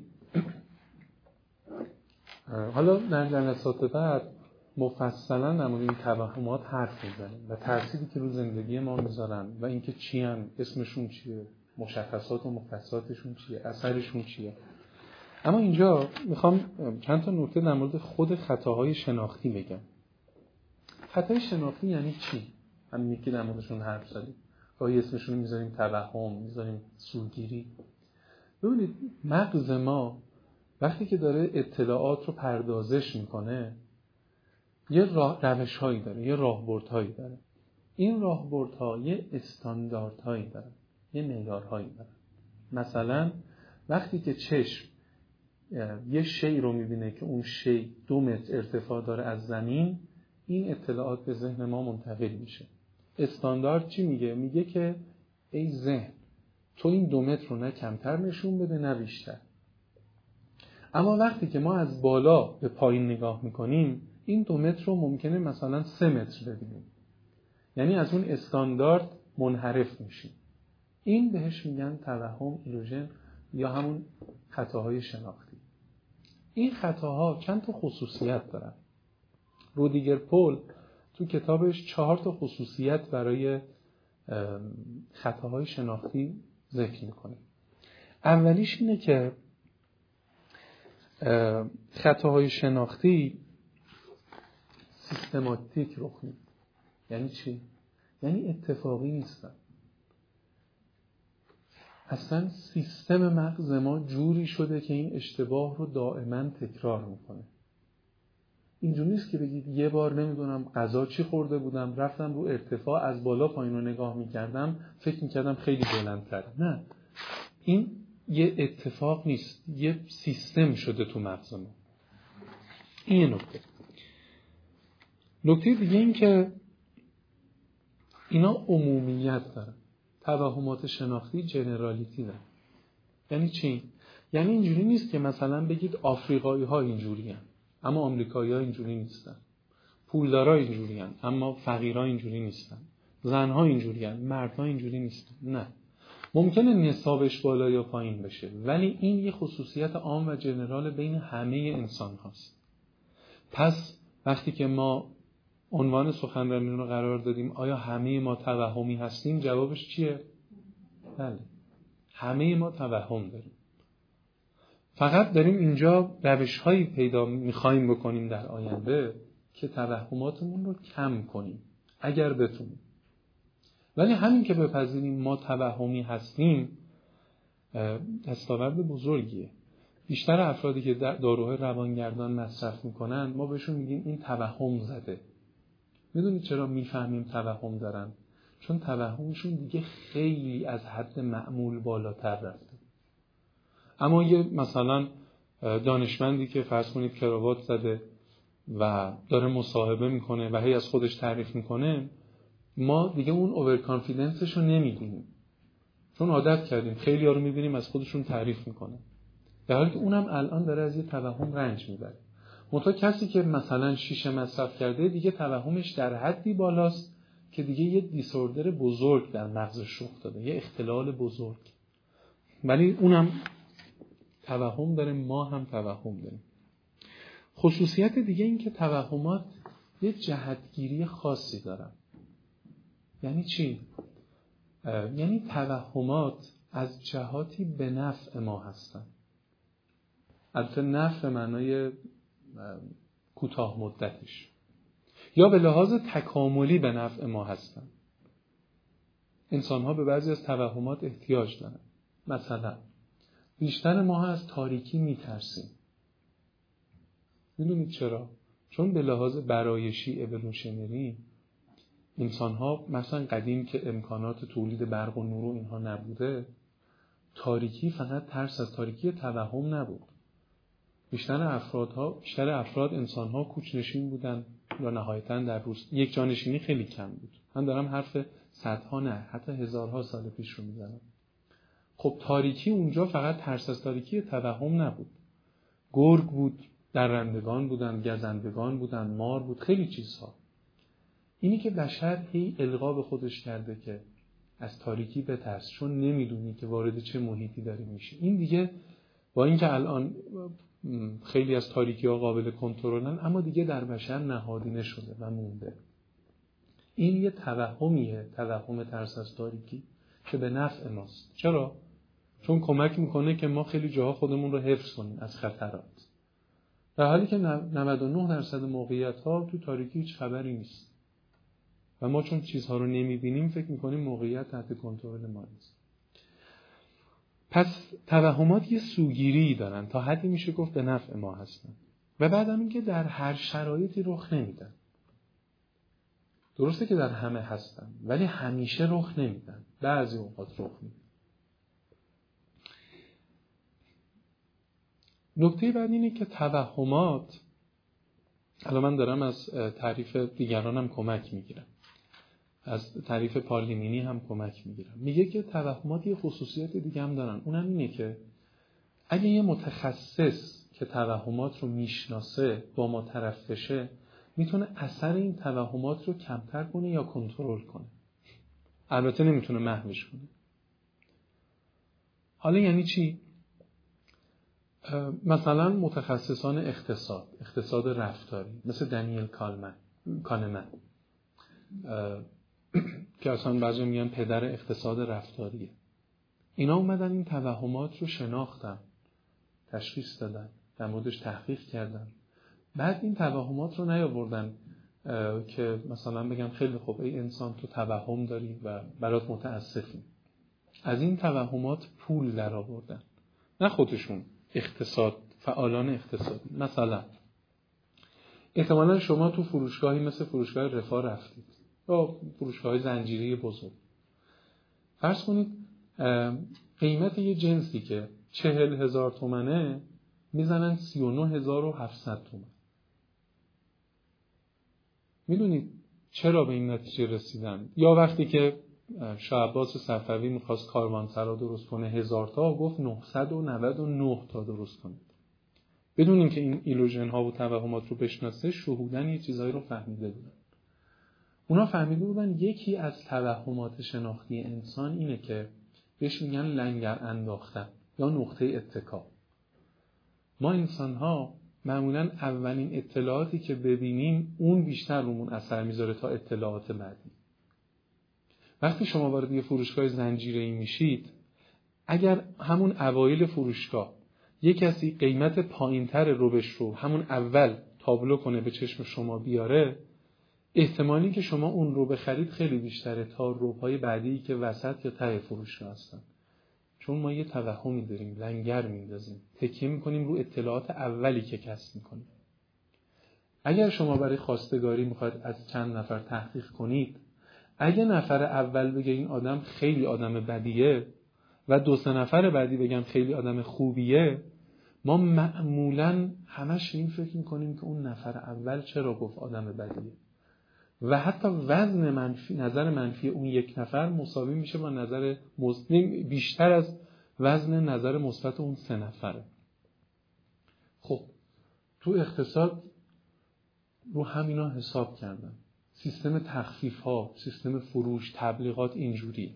[SPEAKER 1] حالا در جلسات بعد مفصلا در مورد این توهمات حرف میزنیم و تأثیری که رو زندگی ما میذارن و اینکه چی ان، اسمشون چیه، مشخصات و مختصاتشون چیه، اثرشون چیه. اما اینجا میخوام چند تا نکته در مورد خود خطاهای شناختی بگم. خطای شناختی یعنی چی؟ همین که در موردشون حرف زدیم. گاهی اسمشون میذاریم توهم، میذاریم سوگیری. ببینید مغز ما وقتی که داره اطلاعات رو پردازش میکنه یه روش‌هایی داره، یه راهبردهایی داره. این راهبردها یه استانداردهایی داره، یه معیارهایی داره. مثلا وقتی که چشم یه شی رو میبینه که اون شی 2 متر ارتفاع داره از زمین، این اطلاعات به ذهن ما منتقل میشه. استاندارد چی میگه؟ میگه که ای ذهن تو این 2 متر رو نه کمتر نشون بده نه بیشتر. اما وقتی که ما از بالا به پایین نگاه میکنیم این 2 متر رو ممکنه مثلا 3 متر ببینیم. یعنی از اون استاندارد منحرف میشیم. این بهش میگن توهم، ایلوژن یا همون خطاهای شناختی. این خطاها چند تا خصوصیت دارن. رودیگر پول تو کتابش 4 تا خصوصیت برای خطاهای شناختی ذکر میکنه. اولیش اینه که خطاهای شناختی سیستماتیک رخ میده. یعنی چی؟ یعنی اتفاقی نیستن. اصلا سیستم مغز ما جوری شده که این اشتباه رو دائما تکرار میکنه. اینجوری نیست که بگید یه بار نمیدونم غذا چی خورده بودم، رفتم رو ارتفاع از بالا پایین رو نگاه میکردم، فکر میکردم خیلی بلندتره. نه، این یه اتفاق نیست، یه سیستم شده تو مغز ما. این نکته دیگه این که اینا عمومیت دارن. توهمات شناختی جنرالیتی دارن. یعنی چی؟ یعنی اینجوری نیست که مثلا بگید آفریقایی ها اینجوری هن اما آمریکایی ها اینجوری نیستن، پولدارا اینجوری هن اما فقیرها اینجوری نیستن، زنها اینجوری هن مردها اینجوری نیستن. نه، ممکنه نصابش بالا یا پایین بشه، ولی این یه خصوصیت عام و جنرال بین همه انسان هاست. پس وقتی که ما عنوان سخنرانی رو قرار دادیم آیا همه ما توهمی هستیم، جوابش چیه؟ بله، همه ما توهم داریم. فقط داریم اینجا روش‌هایی پیدا می‌خوایم بکنیم در آینده که توهماتمون رو کم کنیم اگر بتونیم. ولی همین که بپذیریم ما توهمی هستیم دستاورد بزرگیه. بیشتر افرادی که داروهای روانگردان مصرف میکنن ما بهشون میگیم این توهم زده. میدونید چرا میفهمیم توهم دارن؟ چون توهمشون دیگه خیلی از حد معمول بالاتر رفته. اما یه مثلا دانشمندی که فرض کنید کراوات زده و داره مصاحبه میکنه و هی از خودش تعریف میکنه، ما دیگه اون اوور کانفیدنسش رو نمیبینیم، چون عادت کردیم خیلی ها رو میبینیم از خودشون تعریف میکنه، در حالی که اونم الان داره از یه توهم رنج میبره. منتها کسی که مثلا شیشه مصرف کرده دیگه توهمش در حدی بالاست که دیگه یه دیسوردر بزرگ در مغزش رخ داده، یه اختلال بزرگ، ولی اونم توهم داره، ما هم توهم داریم. خصوصیت دیگه این که توهمات یه جهتگیری خاصی دارن. یعنی چی؟ یعنی توهمات از جهاتی به نفع ما هستن. البته نفع معنای کوتاه مدتش، یا به لحاظ تکاملی به نفع ما هستن. انسان ها به بعضی از توهمات احتیاج دارن. مثلا بیشتر ما از تاریکی میترسیم. میدونید چرا؟ چون به لحاظ برایشی اِوولوشنری انسان ها مثلا قدیم که امکانات تولید برق و نور و اینها نبوده، تاریکی فقط ترس از تاریکی توهم نبود. بیشتر افراد انسان ها کوچ‌نشین بودن یا نهایتاً در روز یک جانشینی خیلی کم بود. من دارم حرف صدها نه حتی هزارها سال پیش رو میزنم. خب تاریکی اونجا فقط ترس از تاریکی توهم نبود. گرگ بود، درندگان بودن، گزندگان بودن، مار بود، خیلی چیزها. اینی که بشر هی القا به خودش کرده که از تاریکی بترس، چون نمیدونی که وارد چه محیطی داری میشی. این دیگه با اینکه الان خیلی از تاریکی ها قابل کنترلن، اما دیگه در بشر نهادینه شده و مونده. این یه توهمیه، توهم ترس از تاریکی که به نفع ماست. چرا؟ چون کمک میکنه که ما خیلی جاها خودمون رو حفظ کنیم از خطرات، در حالی که 99% موقعیت ها تو تاریکی هیچ خبری نیست و ما چون چیزها رو نمیبینیم فکر میکنیم موقعیت تحت کنترل ما نیست. پس توهمات یه سوگیری دارن، تا حدی میشه گفت به نفع ما هستن و بعدم اینکه در هر شرایطی رخ نمیدن. درسته که در همه هستن ولی همیشه رخ نمیدن، بعضی اوقات رخ میدن. نکته بعد اینه که توهمات، الان من دارم از تعریف دیگرانم کمک میگیرم، از تعریف پارلیمینی هم کمک میگیرم. میگه که توهمات یه خصوصیت دیگه هم دارن، اونم اینه که اگه یه متخصص که توهمات رو میشناسه با ما طرف بشه، میتونه اثر این توهمات رو کمتر کنه یا کنترل کنه. البته نمیتونه محوش کنه. حالا یعنی چی؟ مثلا متخصصان اقتصاد رفتاری مثل دنیل کانمن که اصلا بعضی میگن پدر اقتصاد رفتاریه، اینا اومدن این توهمات رو شناختن، تشخیص دادن، در موردش تحقیق کردن. بعد این توهمات رو نیاوردن که مثلا بگن خیلی خوب ای انسان تو توهم داری و برات متاسفیم. از این توهمات پول در آوردن، نه خودشون، اقتصاد، فعالان اقتصادی. مثلا احتمالا شما تو فروشگاهی مثل فروشگاه رفاه رفتید یا فروشگاه زنجیره بزرگ. فرض کنید قیمت یه جنسی که 40,000 تومنه میزنن 39,700 تومن. میدونید چرا به این نتیجه رسیدن؟ یا وقتی که شاه عباس صفوی میخواست کاروانسرا درست کنه 1000 تا، گفت 999 تا درست کنید. بدون اینکه این ایلوژن ها و توهمات رو بشناسه، شهودن یه چیزایی رو فهمیده بودن. اونا فهمیده بودن یکی از توهمات شناختی انسان اینه که بهش میگن لنگر انداختن یا نقطه اتکا. ما انسان ها معمولاً اولین اطلاعاتی که ببینیم اون بیشتر رومون اثر میذاره تا اطلاعات بعدی. وقتی شما وارد یه فروشگاه زنجیره‌ای میشید، اگر همون اوایل فروشگاه یک کسی قیمت پایین‌تر روبش رو همون اول تابلو کنه به چشم شما بیاره، احتمالی که شما اون رو بخرید خیلی بیشتره تا روب‌های بعدی که وسط یا ته فروشگاه هستن. چون ما یه توهمی داریم، لنگر میندازیم، تکیه میکنیم رو اطلاعات اولی که کسب میکنیم. اگر شما برای خواستگاری میخواید از چند نفر تحقیق کنید، اگه نفر اول بگه این آدم خیلی آدم بدیه و 2-3 نفر بعدی بگم خیلی آدم خوبیه، ما معمولاً همش این فکر میکنیم که اون نفر اول چرا گفت آدم بدیه و حتی وزن منفی، نظر منفی اون یک نفر مساوی میشه با نظر بیشتر از وزن نظر مثبت اون 3 نفره. خب تو اقتصاد رو همینا حساب کردن. سیستم تخفیف ها، سیستم فروش، تبلیغات اینجوریه.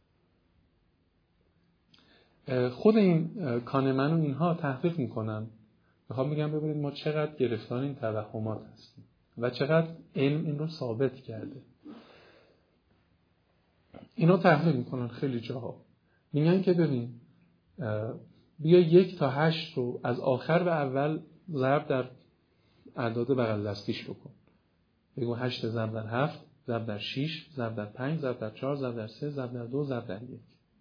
[SPEAKER 1] خود این کانمن و اینها تحقیق میکنن. میخوام بگم ببینید ما چقدر گرفتار این توهمات هستیم و چقدر علم این رو ثابت کرده. اینا تحقیق میکنن خیلی جاها. میگن که ببین بیا 1 تا 8 رو از آخر به اول ضرب در اعداد بغل دستیش بکن. بگو 8 ضرب در 7 ضرب در 6 ضرب در 5 ضرب در 4 ضرب در 3 ضرب در 2 ضرب در 1.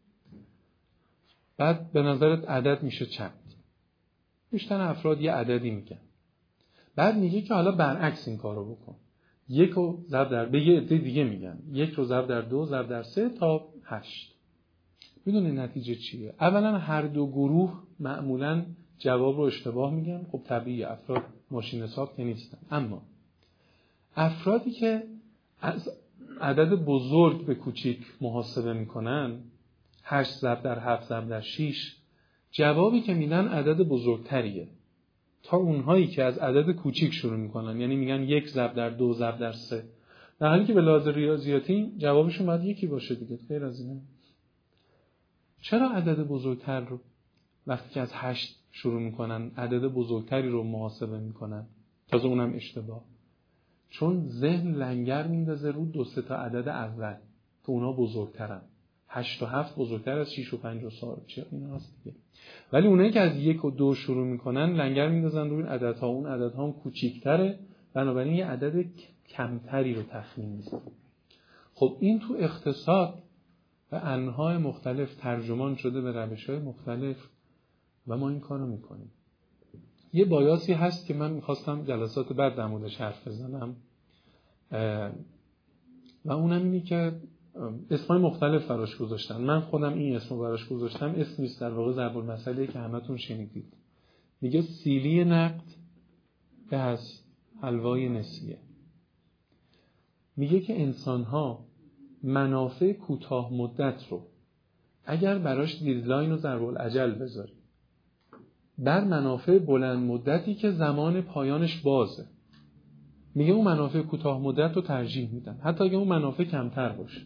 [SPEAKER 1] بعد به نظرت عدد میشه چند؟ بیشتر افراد یه عددی میگن. بعد میگه که حالا برعکس این کارو بکن. 1 رو ضرب در به یه عده دیگه میگن. 1 رو ضرب در 2 ضرب در 3 تا 8. میدونی نتیجه چیه؟ اولا هر دو گروه معمولاً جواب رو اشتباه میگن. خب طبیعیه، افراد ماشین حساب که نیستن. اما افرادی که از عدد بزرگ به کوچیک محاسبه میکنن، 8 ضرب در 7 ضرب در 6، جوابی که میدن عدد بزرگتریه تا اونهایی که از عدد کوچیک شروع میکنن، یعنی میگن 1 ضرب در 2 ضرب در 3، در حالی که به لحاظ ریاضیاتی جوابشون باید یکی باشه دیگه. غیر از اینه. چرا عدد بزرگتر رو وقتی که از 8 شروع میکنن عدد بزرگتری رو محاسبه میکنن؟ تازه اونم اشتباه. چون ذهن لنگر میندازه رو 2-3 تا عدد اول که اونا بزرگترن. 8 و 7 بزرگتر از 6 و 5 و 4 چه اینا هست دیگه. ولی اونایی که از 1 و 2 شروع میکنن لنگر میندازن روی این عددها، اون عددها هم کوچیک‌تره، بنابراین یه عدد کمتری رو تخمین میزنن. خب این تو اقتصاد و انواع مختلف ترجمان شده به روش‌های مختلف و ما این کارو میکنیم. یه بایاسی هست که من میخواستم جلسات بعد در موردش حرف بزنم و اونم اینی که اسمای مختلف براش گذاشتن. من خودم این اسمو براش گذاشتم. اسم نیست، در واقع ضرب المثلی که همتون شنیدید. میگه سیلی نقد به از حلوای نسیه. میگه که انسان‌ها منافع کوتاه مدت رو اگر براش دیدلاین و ضرب الاجل بذاری بر منافع بلند مدتی که زمان پایانش بازه، میگه اون منافع کوتاه مدت رو ترجیح میدن حتی اگه اون منافع کمتر باشه.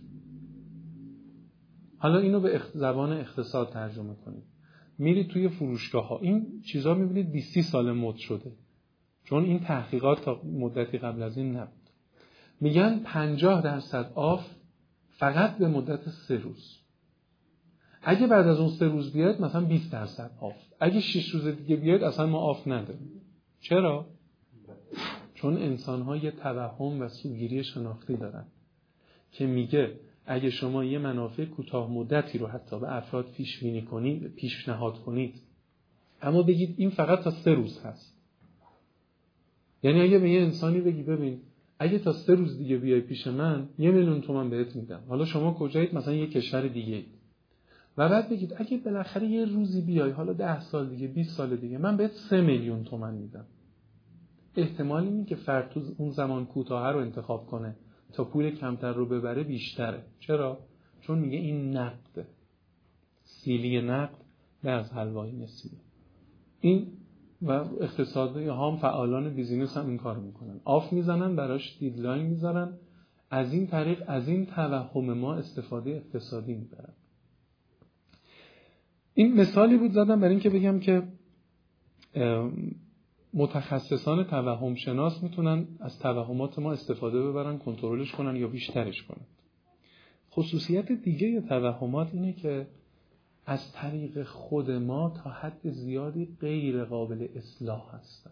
[SPEAKER 1] حالا اینو به زبان اقتصاد ترجمه کنید. میرید توی فروشگاه ها این چیزا میبینید 20-30 سال مد شده، چون این تحقیقات تا مدتی قبل از این نبود. میگن 50% آف فقط به مدت 3 روز. اگه بعد از اون 3 روز بیاد مثلا 20% آف. اگه 6 روز دیگه بیاد اصلا ما آف نداریم. چرا؟ چون انسان‌ها یه توهم و سوگیری شناختی دارن که میگه اگه شما یه منافع کوتاه مدتی رو حتی به افراد پیشنهاد کنید، اما بگید این فقط تا 3 روز هست. یعنی اگه به یه انسانی بگی ببین اگه تا 3 روز دیگه بیای پیش من 1,000,000 تومان بهت میدم، حالا شما کجایید؟ مثلا یه کشور دیگه اید، و بعد بگید اگه بالاخره یه روزی بیای، حالا 10 سال دیگه 20 سال دیگه، من بهت 3,000,000 تومان میدم. احتمال اینه که فرد تو اون زمان کوتاه رو انتخاب کنه تا پول کمتر رو ببره بیشتره. چرا؟ چون میگه این نقده، سیلی نقد نه از حلوای نسیه. این و اقتصادی هم فعالان بیزینس هم این کار میکنن، آف میزنن براش، دیدلاین میذارن، از این طریق از این توهم ما استفاده اقتصادی میبرن. این مثالی بود زدم برای این که بگم که متخصصان توهم شناس میتونن از توهمات ما استفاده ببرن، کنترلش کنن یا بیشترش کنن. خصوصیت دیگه توهمات اینه که از طریق خود ما تا حد زیادی غیر قابل اصلاح هستن.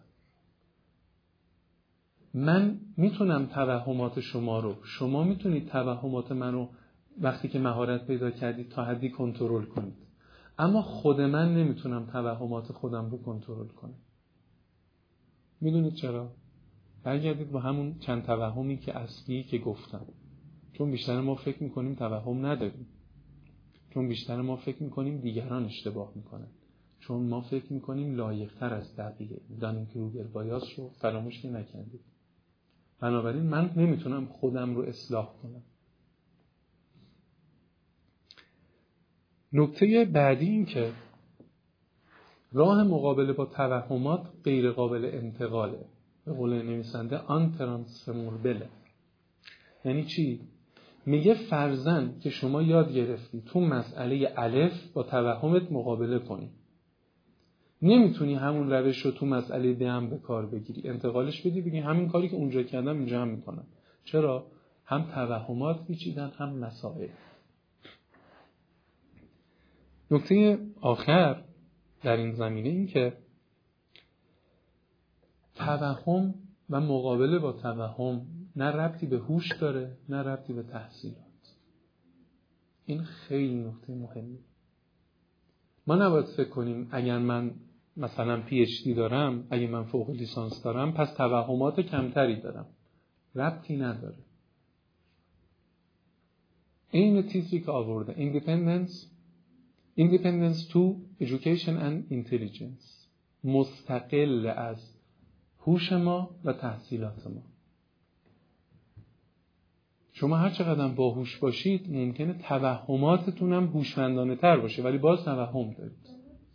[SPEAKER 1] من میتونم توهمات شما رو، شما میتونید توهمات من رو وقتی که مهارت پیدا کردید تا حدی کنترل کنید، اما خود من نمیتونم توهمات خودم رو کنترل کنم. میدونید چرا؟ برگردید با همون چند توهمی که اصلی که گفتم. چون بیشتر ما فکر میکنیم توهم نداریم، چون بیشتر ما فکر میکنیم دیگران اشتباه میکنن، چون ما فکر میکنیم لایق‌تر از بقیه. دانینگ کروگر بایاس رو فراموش نکردید. بنابراین من نمیتونم خودم رو اصلاح کنم. نکته بعدی این که راه مقابله با توهمات غیر قابل انتقاله. به قول نویسنده آن ترانسفورمبله. یعنی چی؟ میگه فرضاً که شما یاد گرفتی تو مسئله الف با توهمت مقابله کنی، نمیتونی همون روش رو تو مسئله ب هم به کار بگیری، انتقالش بدی، بگی همین کاری که اونجا کردم اینجا هم میکنم. چرا؟ هم توهمات پیچیدن هم مسائل. نکته آخر در این زمینه این که توهم و مقابله با توهم نه ربطی به هوش داره نه ربطی به تحصیلات. این خیلی نکته مهمه. ما نباید فکر کنیم اگر من مثلا PhD دارم، اگر من فوق لیسانس دارم پس توهمات کمتری دارم. ربطی نداره. این چیزی که آورده Independence to Education and Intelligence، مستقل از هوش ما و تحصیلات ما. شما هر چقدر باهوش باشید ممکنه توهماتتون هم هوشمندانه تر باشه ولی باز توهم دارید.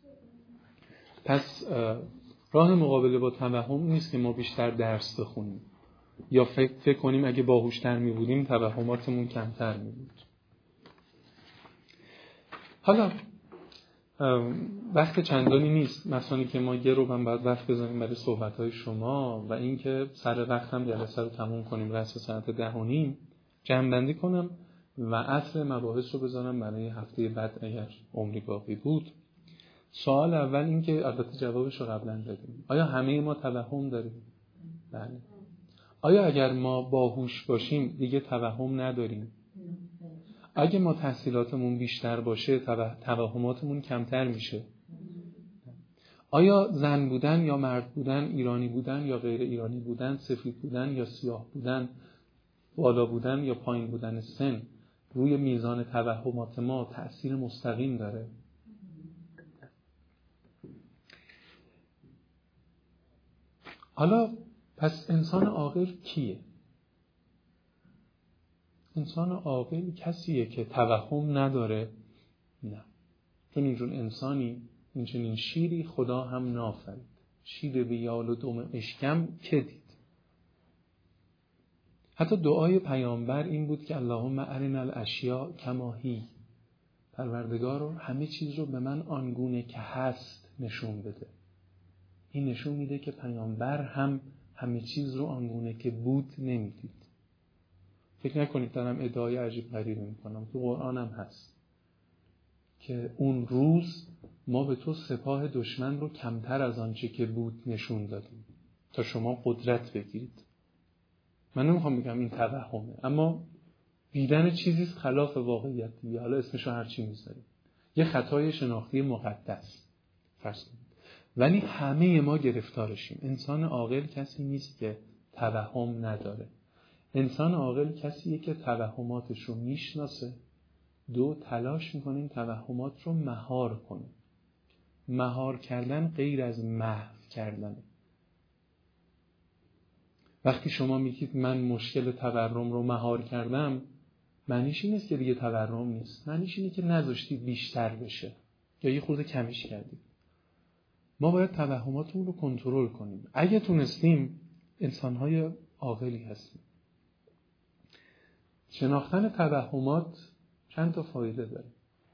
[SPEAKER 1] پس راه مقابله با توهم نیست که ما بیشتر درس بخونیم یا فکر کنیم اگه باهوشتر می بودیم توهماتمون کمتر می بود. حالا وقت چندانی نیست، مثلا که ما یه رو بعد وقت بزنیم برای صحبت‌های شما و اینکه سر وقت هم جلسه رو تموم کنیم رأس ساعت 10:30 جمع‌بندی کنم و اصل مباحث رو بذارم برای هفته بعد اگر عمری باقی بود. سوال اول این که البته جوابش رو قبلا دادیم، آیا همه ما توهم داریم؟ بله. آیا اگر ما باهوش باشیم دیگه توهم نداریم؟ اگه ما تحصیلاتمون بیشتر باشه توهماتمون کمتر میشه؟ آیا زن بودن یا مرد بودن، ایرانی بودن یا غیر ایرانی بودن، سفید بودن یا سیاه بودن، بالا بودن یا پایین بودن سن روی میزان توهمات ما تأثیر مستقیم داره؟ حالا پس انسان عاقل کیه؟ انسان عاقل کسیه که توهم نداره؟ نه. چون اینجور انسانی، اینچنین شیری خدا هم نافرید. شیر بیال و دم اشکم که دید. حتی دعای پیامبر این بود که اللهم ارنا الاشیاء کما هی، پروردگار رو همه چیز رو به من آنگونه که هست نشون بده. این نشون میده که پیامبر هم همه چیز رو آنگونه که بود نمیدید. فکر نکنید دارم ادعای عجیب غریبی میکنم، تو قرآن هم هست که اون روز ما به تو سپاه دشمن رو کمتر از آنچه که بود نشون دادیم تا شما قدرت بگیرید. من نمیخوام بگم این توهمه، اما دیدن چیزی خلاف واقعیت دیگه، حالا اسمشو هر چی میذاریم، یه خطای شناختی مقدس فرض کنید. ولی همه ما گرفتارشیم. انسان عاقل کسی نیست که توهم نداره. انسان عاقل کسیه که توهماتش رو میشناسه، دو تلاش میکنه این توهمات رو مهار کنه. مهار کردن غیر از محو کردنه. وقتی شما میگید من مشکل تورم رو مهار کردم، معنیش این نیست که دیگه تورم نیست، معنیش اینه که نذاشتی بیشتر بشه یا یه خورده کمش کردی. ما باید توهماتمون رو کنترل کنیم. اگه تونستیم انسان‌های عاقلی هستیم. شناختن توهمات چند تا فایده داره.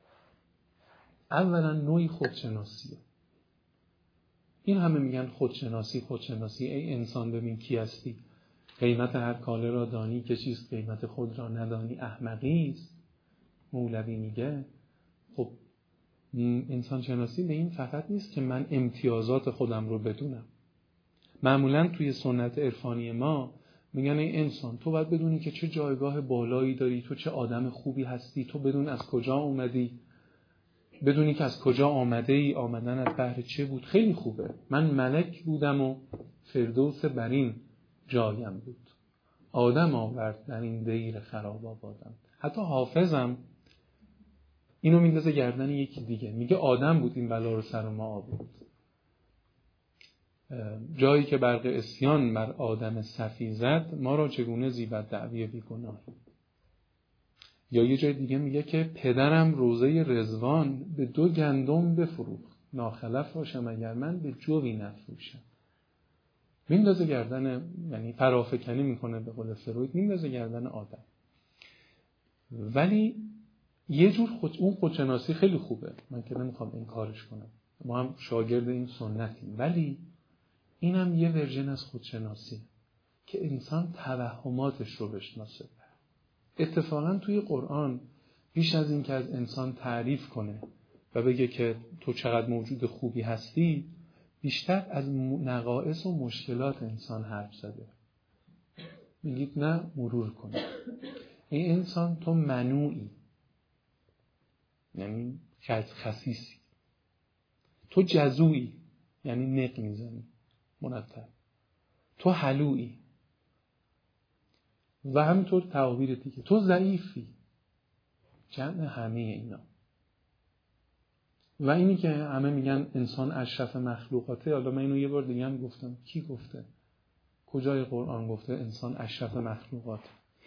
[SPEAKER 1] اولا نوعی خودشناسیه. این همه میگن خودشناسی. ای انسان ببین کی هستی. قیمت هر کاله را دانی که چیست قیمت خود را ندانی احمقی است. مولوی میگه خب انسان شناسی به این فقط نیست که من امتیازات خودم رو بدونم. معمولا توی سنت عرفانی ما میگن ای انسان تو باید بدونی که چه جایگاه بالایی داری، تو چه آدم خوبی هستی، تو بدون از کجا اومدی، بدونی که از کجا آمده ای، آمدن از بهر چه بود. خیلی خوبه. من ملک بودم و فردوس برین جایم بود، آدم آورد در این دیر خراب آبادم. حتی حافظم اینو میندازه گردن یکی دیگه، میگه آدم بود این بلا رو سر ما آورد. جایی که برق عصیان بر آدم صفی زد، ما را چگونه زیبد دعوی بیگناهی. یا یه جای دیگه میگه که پدرم روزه رضوان به 2 گندم بفروخت، ناخلف باشم اگر من به جوی نفروشم. میندازه گردن، یعنی فرافکنی میکنه به قول فروید، میندازه گردن آدم. ولی یه جور اون خودشناسی خیلی خوبه، من که نمیخوام این کارش کنم، ما هم شاگرد این سنتیم، ولی این هم یه ورژن از خودشناسی که انسان توهماتش رو بشناسه. اتفاقا توی قرآن بیش از این که از انسان تعریف کنه و بگه که تو چقدر موجود خوبی هستی، بیشتر از نقائص و مشکلات انسان حرف زده. میگید نه مرور کنه. این انسان تو منوعی، یعنی خسیسی. تو جزویی، یعنی نق میزنی مرتب. تو حلویی و همینطور تعابیر دیگه. تو ضعیفی، جمع همه اینا. و اینی که همه میگن انسان اشرف مخلوقاته، حالا من اینو یه بار دیگه هم گفتم، کی گفته؟ کجای قرآن گفته انسان اشرف مخلوقاته؟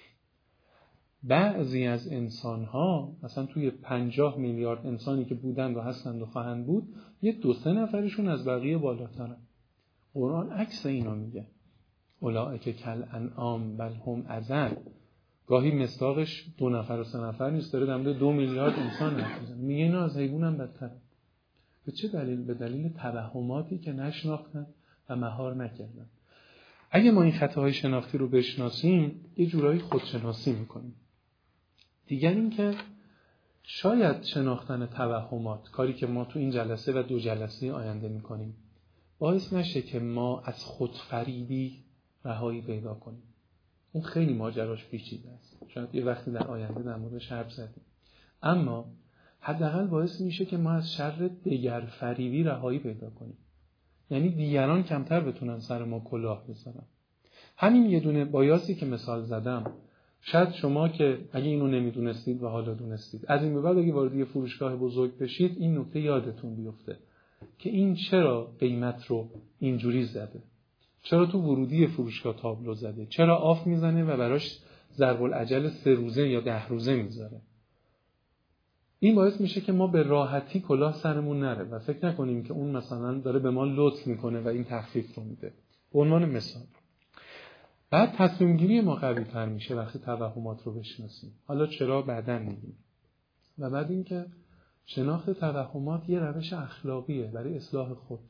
[SPEAKER 1] بعضی از انسان‌ها مثلا توی 50 میلیارد انسانی که بودند و هستند و خواهند بود، یه 2-3 نفرشون از بقیه بالاترن. قرآن عکس اینا میگه. اولئک کالانعام بل هم اضل. گاهی مصداقش 2 نفر و 3 نفر نیست، داره در مورد 2 میلیارد انسان حرف میزنه. میگه اینا از حیوان هم بدترن. به چه دلیل؟ به دلیل توهماتی که نشناختن و مهار نکردن. اگه ما این خطاهای شناختی رو بشناسیم، یه جورایی خودشناسی میکنیم. دیگر این که شاید شناختن توهمات، کاری که ما تو این جلسه و 2 جلسه آینده میکنیم، باعث نشه که ما از خودفریبی رهایی پیدا کنیم. اون خیلی ماجراش پیچیده است، شاید یه وقتی در آینده در موردش حرف زدیم، اما حداقل باعث میشه که ما از شر دگرفریبی رهایی پیدا کنیم. یعنی دیگران کمتر بتونن سر ما کلاه بزنن. همین یه دونه بایاسی که مثال زدم، شاید شما که اگه اینو نمیدونستید و حالا دونستید، از این به بعد اگه وارد یه فروشگاه بزرگ بشید، این نکته یادتون بیفته که این چرا قیمت رو اینجوری زده، چرا تو ورودی فروشگاه تابلو زده، چرا آف میزنه و براش ضرب الاجل 3 روزه یا 10 روزه میذاره. این باعث میشه که ما به راحتی کلاه سرمون نره و فکر نکنیم که اون مثلا داره به ما لطف میکنه و این تخفیف رو میده. به عنوان مثال، بعد تصمیم گیری ما قوی تر میشه وقتی توهمات رو بشناسیم. حالا چرا بعداً میگیم. و بعد این که شناخت توهمات یه روش اخلاقیه برای اصلاح خود.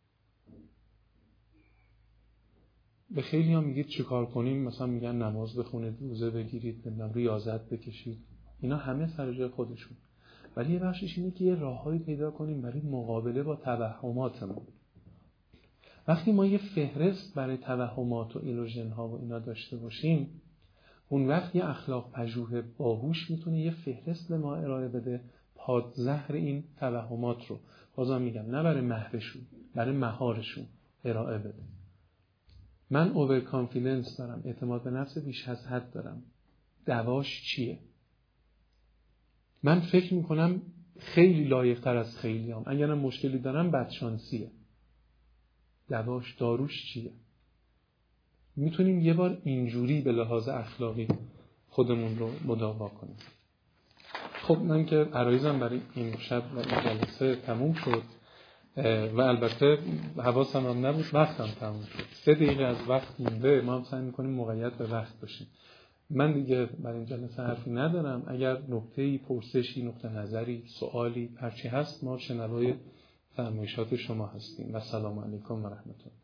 [SPEAKER 1] به خیلی ها میگید چی کار کنیم، مثلا میگن نماز بخونید، روزه بگیرید، ریاضت بکشید، اینا همه سر جای خودشون، ولی یه بخشش اینه که یه راههایی پیدا کنیم برای مقابله با توهماتمون. وقتی ما یه فهرست برای توهمات و ایلوژن ها و اینا داشته باشیم، اون وقت یه اخلاق پژوه باهوش میتونه یه فهرست به ما ارائه بده، پادزهر این توهمات رو، بازم میگم نه برای مهرشون، برای مهارشون ارائه بده. من اوور کانفیدنس دارم، اعتماد به نفس بیش از حد دارم، دواش چیه؟ من فکر میکنم خیلی لایق‌تر از خیلیام، اگرم مشکلی دارم بدشانسیه. دواش، داروش چیه؟ میتونیم یه بار اینجوری به لحاظ اخلاقی خودمون رو مداوا کنیم. خب من که عرایزم برای این شب و این جلسه تموم شد و البته حواسم هم نبود، وقتم تموم شد. 3 دقیقه از وقت مونده، ما هم سعی می‌کنیم مقید به وقت باشیم. من دیگه برای این جلسه حرفی ندارم. اگر نکته‌ای، پرسشی، نقطه نظری، سوالی هرچی هست، ما شنوای فرمایشات شما هستیم. و سلام علیکم و رحمت الله.